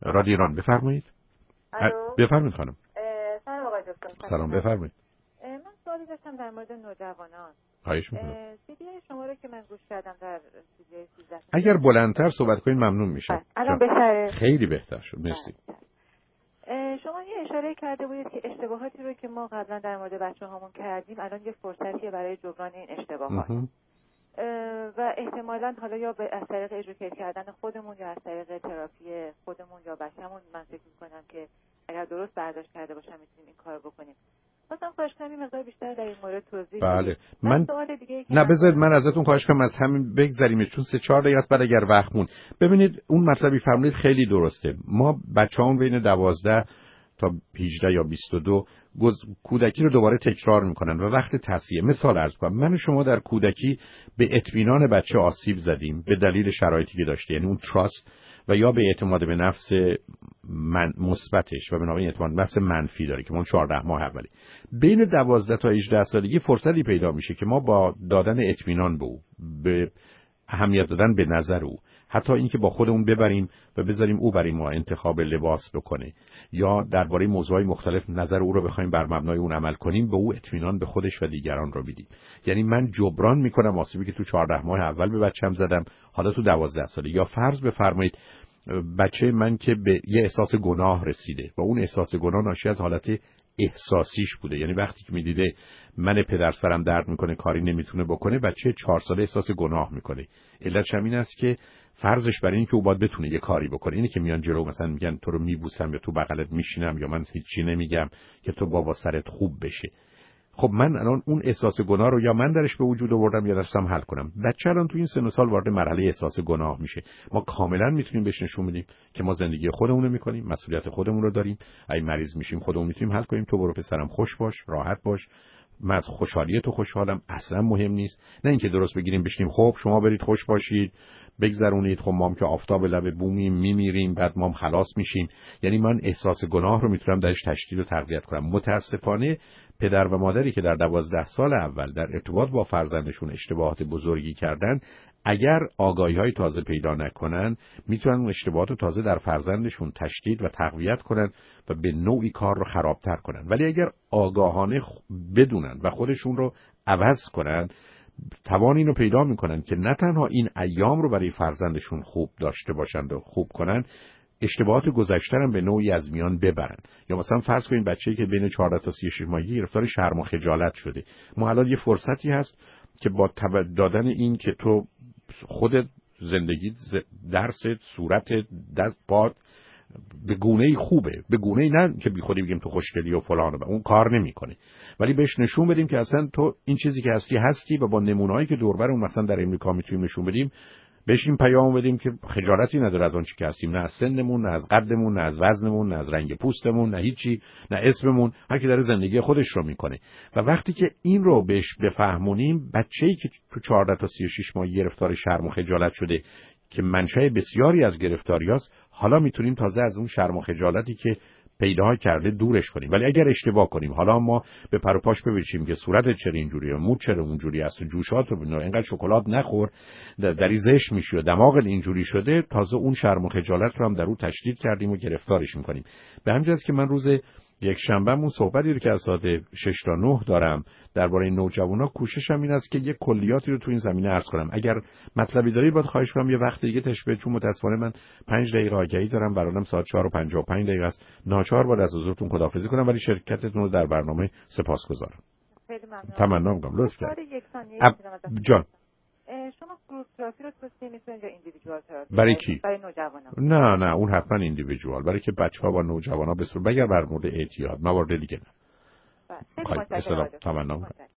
رادیو ایران بفرمایید. بفرمایید خانم. سلام آقای دکتر. سلام بفرمایید. من سوالی داشتم در مورد نوجوانان. خواهش می‌کنم. سیدی شما رو که من گوش کردم در سیدی 13 اگر بلندتر صحبت کنید ممنون میشم. الان بهتره؟ خیلی بهتر شد. مرسی. شما یه اشاره کرده بودید که اشتباهاتی رو که ما قبلا در مورد بچه‌هامون کردیم الان یه فرصتیه برای جبران این اشتباهات. و احتمالاً حالا یا از طریق ادوکییت کردن خودمون یا از طریق تراپی خودمون یا بچه‌مون من فکر می‌کنم که اگر درست برداشت کرده باشم میتونیم این کارو بکنیم. مثلا خواهش کنم یه مقدار بیشتر در این مورد توضیح بدید. بله. من سوال دیگه نه بذارید من ازتون خواهش کنم از همین بگذریم چون 3-4 دقیقه است بعد اگر وقت مون. ببینید اون مطلبی فرمودید خیلی درسته. ما بچه‌هامون بین 12 تا 18 یا 22 کودکی رو دوباره تکرار میکنن و وقت تصحیح. مثال عرض کنم من و شما در کودکی به اطمینان بچه آسیب زدیم به دلیل شرایطی که داشته، یعنی اون تراست و یا به اعتماد به نفس مثبتش و به نوعی اعتماد به نفس منفی داره که اون 14 ماه اولی. بین 12 تا 18 سالگی فرصتی پیدا میشه که ما با دادن اطمینان به او، به اهمیت دادن به نظر او، حتی اینکه با خودمون ببریم و بذاریم او برای ما انتخاب لباس بکنه یا درباره موضوعات مختلف نظر او رو بخوایم بر مبنای اون عمل کنیم، به او اطمینان به خودش و دیگران رو بدیم. یعنی من جبران میکنم آسیبی که تو 14 ماه اول به بچه‌م زدم حالا تو 12 ساله. یا فرض بفرمایید بچه من که به یه احساس گناه رسیده و اون احساس گناه ناشی از حالت احساسیش بوده، یعنی وقتی که میدیده من پدر سرم درد میکنه کاری نمیتونه بکنه، بچه 4 ساله احساس گناه میکنه. علتش همین است که فرضش بر این که او باید بتونه یه کاری بکنه. اینه که میان جلو مثلا میگن تو رو میبوسم یا تو بغلت میشینم یا من هیچی نمیگم که تو بابا سرت خوب بشه. خب من الان اون احساس گناه رو یا من درش به وجود آوردم یا داشتم حل کنم. بچه الان تو این سن و سال وارد مرحله احساس گناه میشه. ما کاملا میتونیم بهش نشون بدیم که ما زندگی خودمون رو میکنیم، مسئولیت خودمون رو داریم. اگه مریض میشیم خودمون میتونیم حل کنیم. تو برو پسرم خوش باش، راحت باش. من از خوشحالی تو خوشحالم، اصلا مهم نیست. نه اینکه درست بگیریم بشینیم خب شما برید خوش باشید بگذرونید، خب ما هم که آفتاب لب بومیم میمیریم بعد ما هم خلاص میشیم. یعنی من احساس گناه رو میتونم درش تشدید و تقویت کنم. متاسفانه پدر و مادری که در 12 سال اول در ارتباط با فرزندشون اشتباهات بزرگی کردن، اگر آگاهی‌های تازه پیدا نکنن میتونن اون اشتباهات تازه در فرزندشون تشدید و تقویت کنن و به نوعی کار رو خرابتر کنن. ولی اگر آگاهانه بدونن و خودشون رو عوض کنن، توان اینو پیدا میکنن که نه تنها این ایام رو برای فرزندشون خوب داشته باشند و خوب کنن، اشتباهات گذشته هم به نوعی از میان ببرن. یا مثلا فرض کنید بچه‌ای که بین 14 تا 36 ماهگی گرفتار شرم و خجالت شده، ما الان یه فرصتی هست که با دادن این که تو خودت زندگی درست صورت دست پات به گونه‌ای خوبه، به گونه‌ای نه که بی خودی بگیم تو خوشگلی و فلان و اون کار نمی‌کنه، ولی بهش نشون بدیم که اصلا تو این چیزی که هستی و با نمونه‌ای که دور برمون مثلا در امریکا میتونیم نشون بدیم، بهش این پیام بدیم که خجالتی نداره از آن چی که هستیم، نه از سنمون، نه از قدمون، نه از وزنمون، نه از رنگ پوستمون، نه هیچی، نه اسممون، هر کی داره زندگی خودش رو میکنه. و وقتی که این رو بهش بفهمونیم، بچه‌ای که تو 14 تا 36 ماه گرفتار شرم و خجالت شده که منشأ بسیاری از گرفتاریاست، حالا میتونیم تازه از اون شرم و خجالتی که پیدا کرده دورش کنیم. ولی اگر اشتباه کنیم، حالا ما به پر و پاش بپیچیم که صورتت چرا اینجوریه، موت چرا اونجوری است، و جوشات رو ببین، اینقدر شکلات نخور، دری زشت میشی و دماغت اینجوری شده، تازه اون شرم و خجالت رو هم در او تشدید کردیم و گرفتارش میکنیم. به همین جاست که من روز یک شنبهمون صحبتی رو که از ساعت 6 تا 9 دارم درباره نوجوانا، کوششم این است که یک کلیاتی رو تو این زمینه عرض کنم. اگر مطلبی دارید باید خواهش کنم یه وقت دیگه تشبیه، چون متاسفانه من 5 دقیقه آگهی دارم، برام ساعت 4:55 است. ناچار باید از حضورتون خداحافظی کنم، ولی شرکتتون رو در برنامه سپاسگزارم. خیلی ممنون. تمنا می‌کنم. لطف کردید. جان شما گروپ تراپی رو توصیه می‌کنید یا ایندیویدوال تراپی؟ برای کی؟ برای نوجوانا. نه اون حتما ایندیویدوال، برای که بچه‌ها با نوجوانا بسیار، مگر بر مورد اعتیاد، موارد دیگه نه. خیلی متشکرم. تمنا می‌کنم.